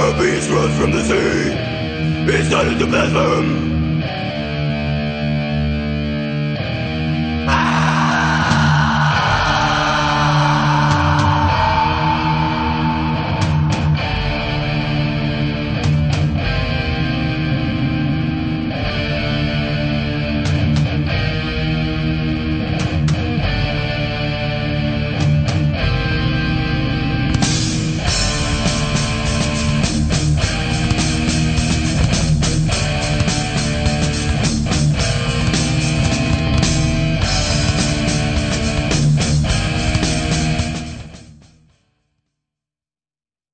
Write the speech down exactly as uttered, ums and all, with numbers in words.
A beast rose from the sea. He started to blaspheme.